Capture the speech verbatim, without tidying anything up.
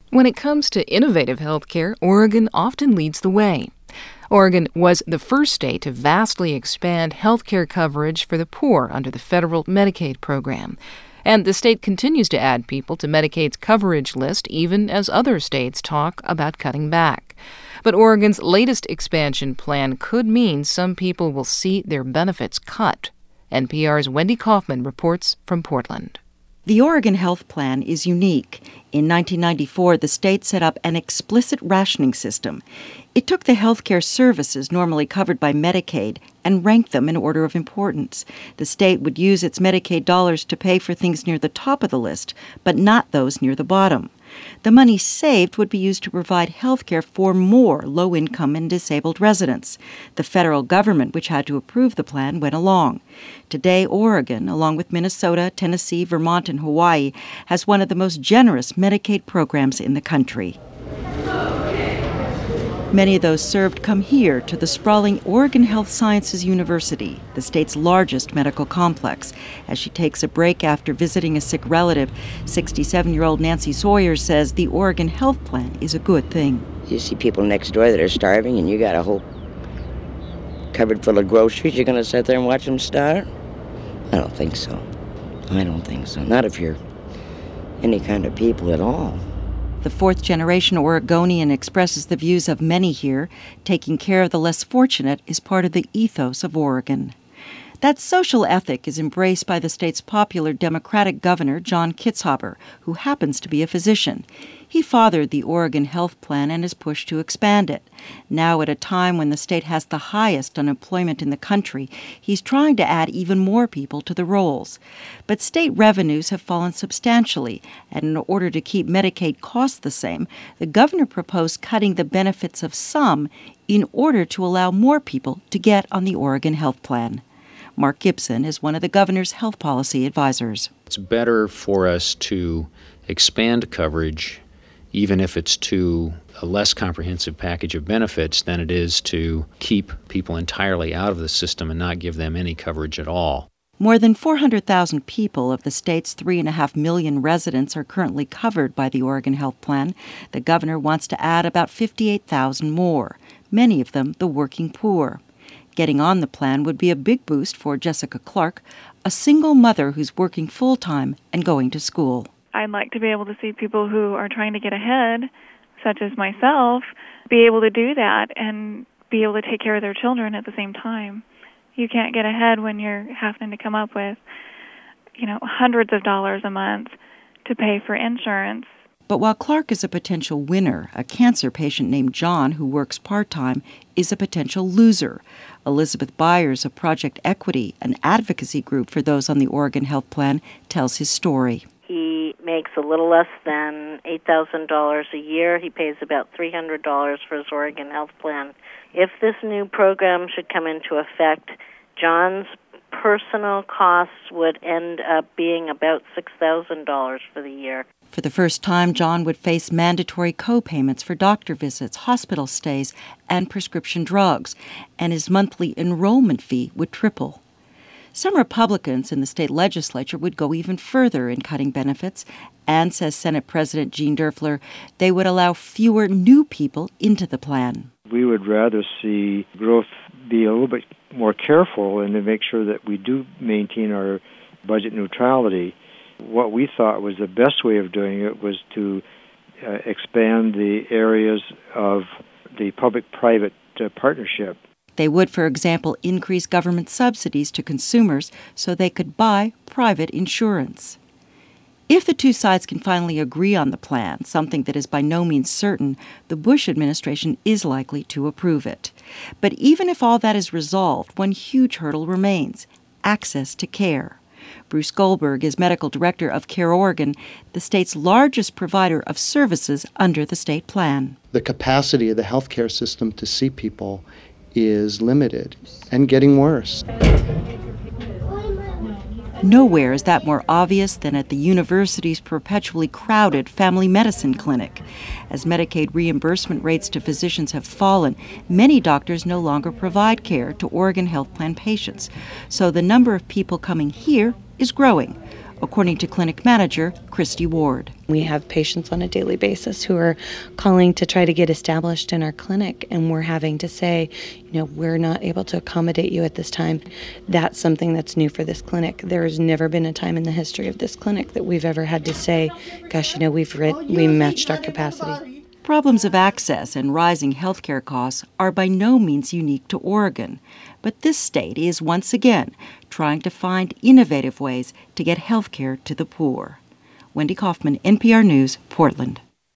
When it comes to innovative healthcare, Oregon often leads the way. Oregon was the first state to vastly expand healthcare coverage for the poor under the federal Medicaid program. And the state continues to add people to Medicaid's coverage list even as other states talk about cutting back. But Oregon's latest expansion plan could mean some people will see their benefits cut. N P R's Wendy Kaufman reports from Portland. The Oregon Health Plan is unique. In nineteen ninety-four, the state set up an explicit rationing system. It took the health care services normally covered by Medicaid and ranked them in order of importance. The state would use its Medicaid dollars to pay for things near the top of the list, but not those near the bottom. The money saved would be used to provide health care for more low-income and disabled residents. The federal government, which had to approve the plan, went along. Today, Oregon, along with Minnesota, Tennessee, Vermont, and Hawaii, has one of the most generous Medicaid programs in the country. Many of those served come here to the sprawling Oregon Health Sciences University, the state's largest medical complex. As she takes a break after visiting a sick relative, sixty-seven-year-old Nancy Sawyer says the Oregon Health Plan is a good thing. You see people next door that are starving and you got a whole cupboard full of groceries. You're going to sit there and watch them starve? I don't think so. I don't think so. Not if you're any kind of people at all. The fourth-generation Oregonian expresses the views of many here. Taking care of the less fortunate is part of the ethos of Oregon. That social ethic is embraced by the state's popular Democratic governor, John Kitzhaber, who happens to be a physician. He fathered the Oregon Health Plan and has pushed to expand it. Now, at a time when the state has the highest unemployment in the country, he's trying to add even more people to the rolls. But state revenues have fallen substantially, and in order to keep Medicaid costs the same, the governor proposed cutting the benefits of some in order to allow more people to get on the Oregon Health Plan. Mark Gibson is one of the governor's health policy advisors. It's better for us to expand coverage, even if it's to a less comprehensive package of benefits, than it is to keep people entirely out of the system and not give them any coverage at all. More than four hundred thousand people of the state's three point five million residents are currently covered by the Oregon Health Plan. The governor wants to add about fifty-eight thousand more, many of them the working poor. Getting on the plan would be a big boost for Jessica Clark, a single mother who's working full-time and going to school. I'd like to be able to see people who are trying to get ahead, such as myself, be able to do that and be able to take care of their children at the same time. You can't get ahead when you're having to come up with, you know, hundreds of dollars a month to pay for insurance. But while Clark is a potential winner, a cancer patient named John, who works part-time, is a potential loser. Elizabeth Byers of Project Equity, an advocacy group for those on the Oregon Health Plan, tells his story. He makes a little less than eight thousand dollars a year. He pays about three hundred dollars for his Oregon Health Plan. If this new program should come into effect, John's personal costs would end up being about six thousand dollars for the year. For the first time, John would face mandatory co-payments for doctor visits, hospital stays, and prescription drugs, and his monthly enrollment fee would triple. Some Republicans in the state legislature would go even further in cutting benefits, and, says Senate President Gene Derfler, they would allow fewer new people into the plan. We would rather see growth be a little bit more careful and to make sure that we do maintain our budget neutrality. What we thought was the best way of doing it was to uh, expand the areas of the public-private uh, partnership. They would, for example, increase government subsidies to consumers so they could buy private insurance. If the two sides can finally agree on the plan, something that is by no means certain, the Bush administration is likely to approve it. But even if all that is resolved, one huge hurdle remains: access to care. Bruce Goldberg is medical director of Care Oregon, the state's largest provider of services under the state plan. The capacity of the healthcare system to see people is limited and getting worse. Nowhere is that more obvious than at the university's perpetually crowded family medicine clinic. As Medicaid reimbursement rates to physicians have fallen, many doctors no longer provide care to Oregon Health Plan patients. So the number of people coming here is growing. according to clinic manager Christy Ward. We have patients on a daily basis who are calling to try to get established in our clinic, and we're having to say, you know, we're not able to accommodate you at this time. That's something that's new for this clinic. There has never been a time in the history of this clinic that we've ever had to say, gosh, you know, we've re- we matched our capacity. Problems of access and rising healthcare costs are by no means unique to Oregon, but this state is once again trying to find innovative ways to get healthcare to the poor. Wendy Kaufman, N P R News, Portland.